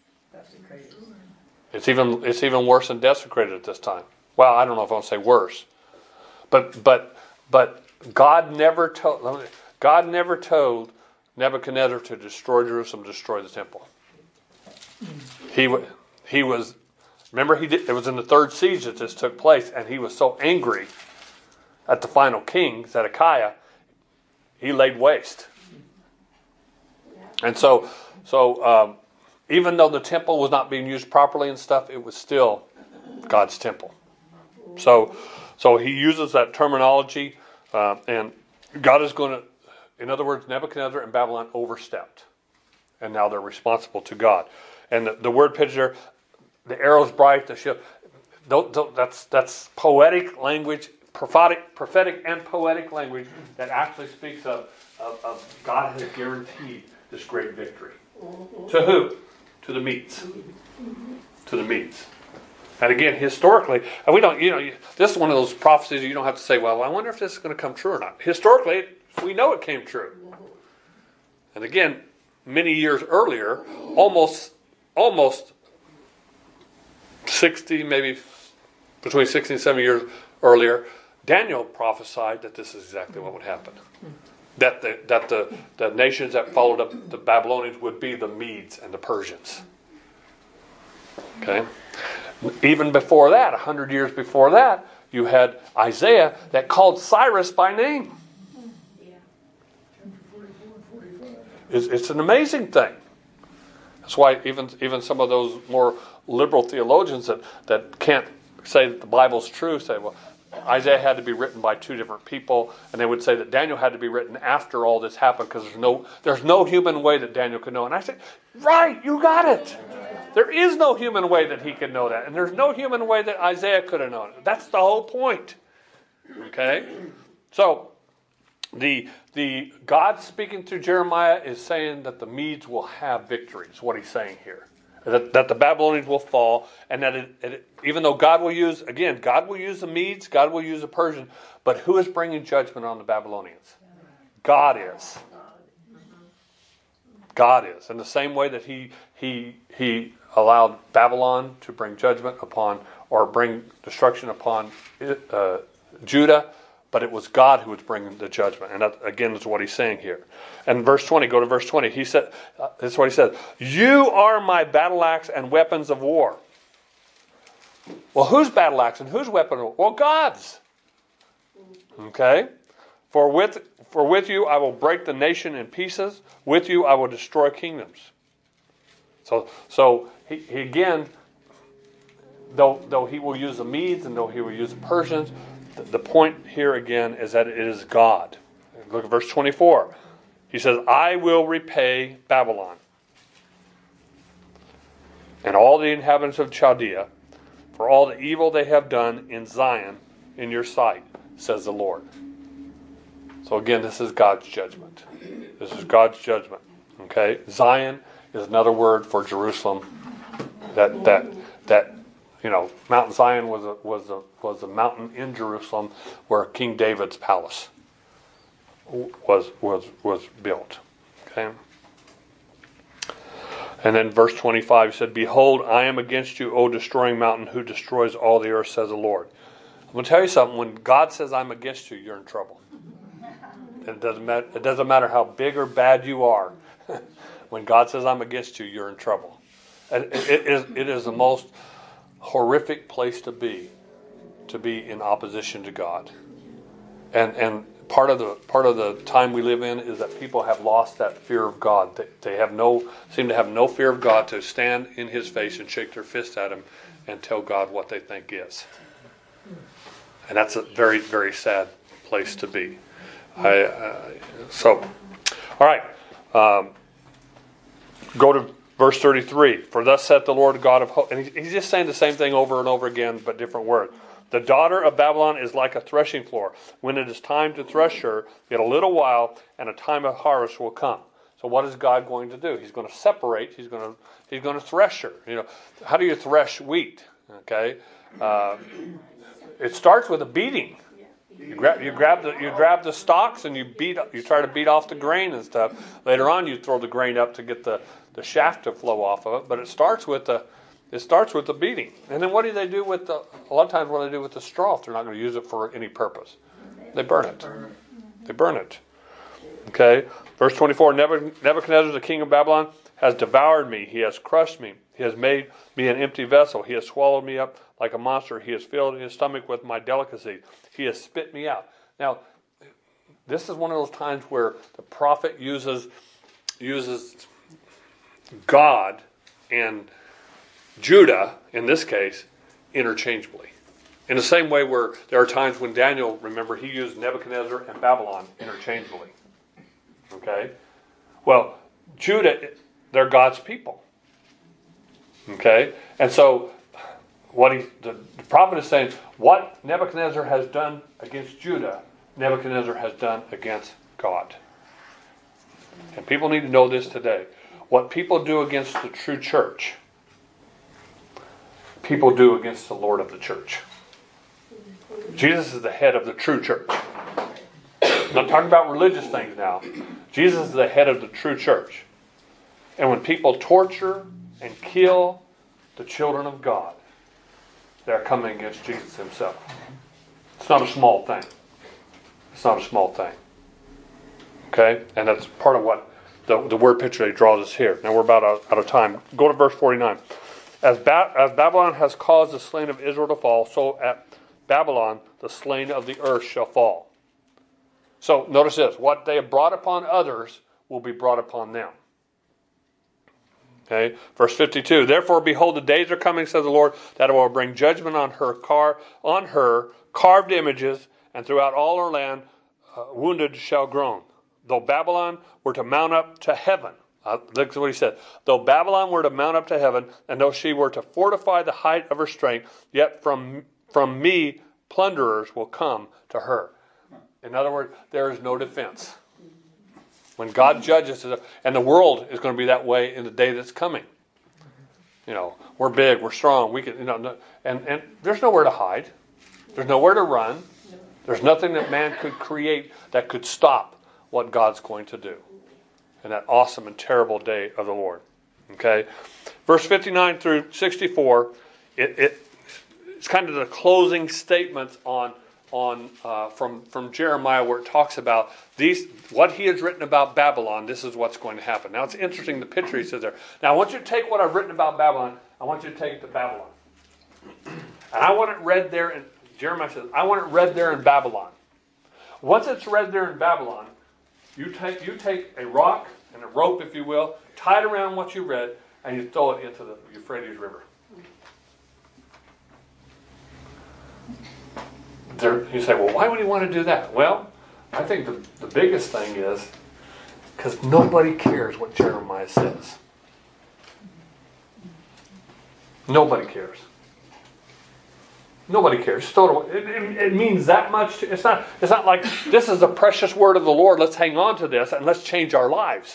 It's even it's even worse than desecrated at this time. Well, I don't know if I want to say worse, but but but God never told God never told Nebuchadnezzar to destroy Jerusalem, destroy the temple. He he was remember he did, it was in the third siege that this took place, and he was so angry at the final king Zedekiah, he laid waste. And so so um, even though the temple was not being used properly and stuff, it was still God's temple. So, so he uses that terminology, uh, and God is going to, in other words, Nebuchadnezzar and Babylon overstepped, and now they're responsible to God. And the, the word picture, the arrow's bright, the shield, don't, don't, that's that's poetic language, prophetic, prophetic and poetic language that actually speaks of, of, of God has guaranteed this great victory. To who? To the Medes. To the Medes. And again, historically, and we don't, you know, this is one of those prophecies you don't have to say, well, I wonder if this is going to come true or not. Historically, we know it came true. And again, many years earlier, almost, almost sixty, maybe between sixty and seventy years earlier, Daniel prophesied that this is exactly what would happen. That the that the, the nations that followed up the Babylonians would be the Medes and the Persians. Okay? Even before that, a hundred years before that, you had Isaiah that called Cyrus by name. It's, it's an amazing thing. That's why even even some of those more liberal theologians that, that can't say that the Bible's true say, well, Isaiah had to be written by two different people, and they would say that Daniel had to be written after all this happened because there's no there's no human way that Daniel could know. And I say, right, you got it. There is no human way that he could know that, and there's no human way that Isaiah could have known it. That's the whole point. Okay, so the the God speaking through Jeremiah is saying that the Medes will have victory. Is what he's saying here. That, that the Babylonians will fall, and that it, it, even though God will use, again, God will use the Medes, God will use the Persians, but who is bringing judgment on the Babylonians? God is. God is. In the same way that he he he allowed Babylon to bring judgment upon, or bring destruction upon uh, Judah, but it was God who was bringing the judgment. And that, again, is what he's saying here. And verse twenty, go to verse twenty. He said, uh, this is what he said. You are my battle axe and weapons of war. Well, whose battle axe and whose weapon of war? Well, God's. Okay? For with, for with you I will break the nation in pieces. With you I will destroy kingdoms. So, so he, he again, though, though he will use the Medes and though he will use the Persians, the, the point here again is that it is God. Look at verse twenty-four. He says, I will repay Babylon and all the inhabitants of Chaldea for all the evil they have done in Zion in your sight, says the Lord. So again, this is God's judgment. This is God's judgment. Okay? Zion is another word for Jerusalem. That that that you know, Mount Zion was a was a was a mountain in Jerusalem where King David's palace was was was built. Okay. And then verse twenty-five said, behold, I am against you, O destroying mountain, who destroys all the earth, says the Lord. I'm going to tell you something. When God says I'm against you, you're in trouble. It doesn't matter, it doesn't matter how big or bad you are. When God says I'm against you, you're in trouble. And it, it, is, it is the most horrific place to be, to be in opposition to God. And and part of the part of the time we live in is that people have lost that fear of God. They, they have no seem to have no fear of God to stand in His face and shake their fist at Him and tell God what they think is. And that's a very very sad place to be. I uh, so All right. Um, go to verse thirty-three. For thus saith the Lord God of hosts. And he's just saying the same thing over and over again, but different words. The daughter of Babylon is like a threshing floor. When it is time to thresh her, yet a little while, and a time of harvest will come. So what is God going to do? He's going to separate. He's going to He's going to thresh her. You know, how do you thresh wheat? Okay, uh, it starts with a beating. You grab you grab the you grab the stalks and you beat you try to beat off the grain and stuff. Later on, you throw the grain up to get the, the shaft to flow off of it. But it starts with the it starts with the beating. And then what do they do with the? A lot of times, what do they do with the straw if they're not going to use it for any purpose? They burn it. They burn it. Okay, verse twenty-four. Nebuchadnezzar, the king of Babylon, has devoured me. He has crushed me. He has made me an empty vessel. He has swallowed me up like a monster. He has filled his stomach with my delicacies. He has spit me out. Now, this is one of those times where the prophet uses uses God and Judah, in this case, interchangeably. In the same way where there are times when Daniel, remember, he used Nebuchadnezzar and Babylon interchangeably. Okay? Well, Judah, they're God's people. Okay? And so, what he, the, the prophet is saying, what Nebuchadnezzar has done against Judah, Nebuchadnezzar has done against God. And people need to know this today. What people do against the true church, people do against the Lord of the church. Jesus is the head of the true church. I'm not talking about religious things now. Jesus is the head of the true church. And when people torture and kill the children of God, they're coming against Jesus himself. It's not a small thing. It's not a small thing. Okay? And that's part of what the, the word picture that draws us here. Now we're about out, out of time. Go to verse forty-nine. As, ba- as Babylon has caused the slain of Israel to fall, so at Babylon the slain of the earth shall fall. So notice this. What they have brought upon others will be brought upon them. Okay, verse fifty-two. Therefore, behold, the days are coming, says the Lord, that I will bring judgment on her, car, on her carved images, and throughout all her land, uh, wounded shall groan. Though Babylon were to mount up to heaven, uh, look at what he said. Though Babylon were to mount up to heaven, and though she were to fortify the height of her strength, yet from from me plunderers will come to her. In other words, there is no defense. When God judges, and the world is going to be that way in the day that's coming. You know, we're big, we're strong, we can, you know, and, and there's nowhere to hide. There's nowhere to run. There's nothing that man could create that could stop what God's going to do in that awesome and terrible day of the Lord. Okay? Verse fifty-nine through sixty-four, it, it it's kind of the closing statements on on uh, from from Jeremiah, where it talks about these what he has written about Babylon. This is what's going to happen. Now it's interesting the picture he says there. Now I want you to take what I've written about Babylon. I want you to take it to Babylon, and I want it read there. In Jeremiah says, I want it read there in Babylon. Once it's read there in Babylon, you take you take a rock and a rope, if you will, tie it around what you read, and you throw it into the Euphrates River. There, you say, well, why would he want to do that? Well, I think the, the biggest thing is because nobody cares what Jeremiah says. Nobody cares. Nobody cares. It, it, it means that much. To, it's not. It's not like this is a precious word of the Lord. Let's hang on to this and let's change our lives.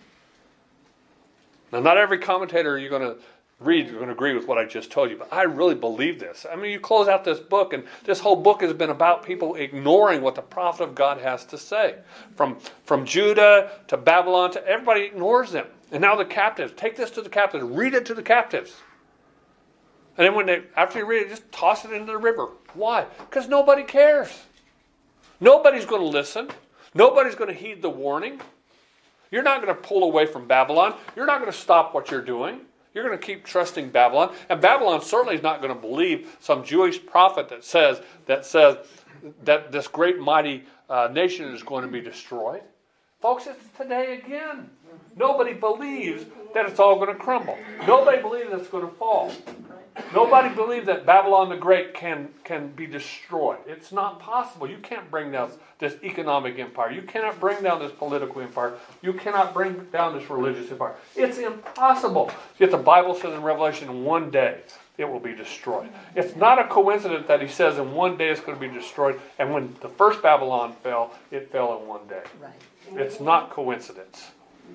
Now, not every commentator you're going to read you're going to agree with what I just told you, but I really believe this. I mean, you close out this book, and this whole book has been about people ignoring what the prophet of God has to say. From from Judah to Babylon to everybody ignores them. And now the captives. Take this to the captives. Read it to the captives. And then when they, after you read it, just toss it into the river. Why? Because nobody cares. Nobody's going to listen. Nobody's going to heed the warning. You're not going to pull away from Babylon. You're not going to stop what you're doing. You're going to keep trusting Babylon. And Babylon certainly is not going to believe some Jewish prophet that says that says that this great mighty uh, nation is going to be destroyed. Folks, it's today again. Nobody believes that it's all going to crumble. Nobody believes it's going to fall. Nobody believed that Babylon the Great can, can be destroyed. It's not possible. You can't bring down this economic empire. You cannot bring down this political empire. You cannot bring down this religious empire. It's impossible. Yet the Bible says in Revelation, in one day it will be destroyed. It's not a coincidence that he says in one day it's going to be destroyed. And when the first Babylon fell, it fell in one day. Right. It's not coincidence.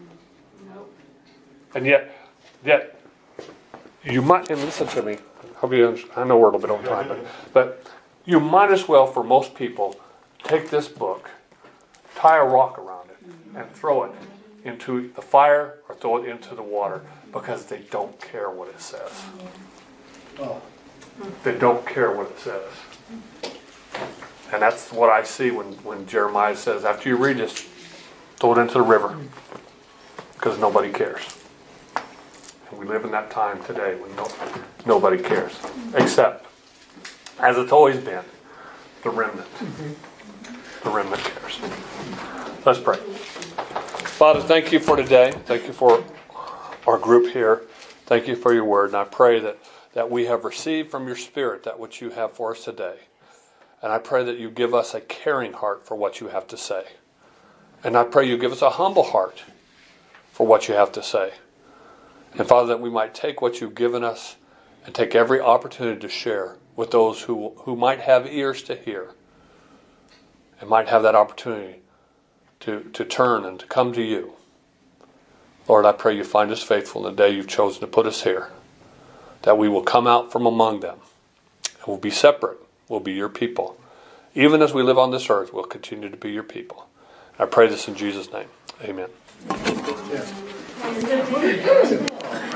And yet, yet, you might, and listen to me, hope you understand, I know we're a little bit on time, but, but you might as well, for most people, take this book, tie a rock around it, and throw it into the fire or throw it into the water, because they don't care what it says. Oh. They don't care what it says. And that's what I see when, when Jeremiah says, after you read this, throw it into the river, because nobody cares. And we live in that time today when no, nobody cares, except, as it's always been, the remnant. The remnant cares. Let's pray. Father, thank you for today. Thank you for our group here. Thank you for your word. And I pray that, that we have received from your Spirit that which you have for us today. And I pray that you give us a caring heart for what you have to say. And I pray you give us a humble heart for what you have to say. And Father, that we might take what you've given us and take every opportunity to share with those who, who might have ears to hear and might have that opportunity to, to turn and to come to you. Lord, I pray you find us faithful in the day you've chosen to put us here, that we will come out from among them and we'll be separate. We'll be your people. Even as we live on this earth, we'll continue to be your people. I pray this in Jesus' name. Amen. Yeah.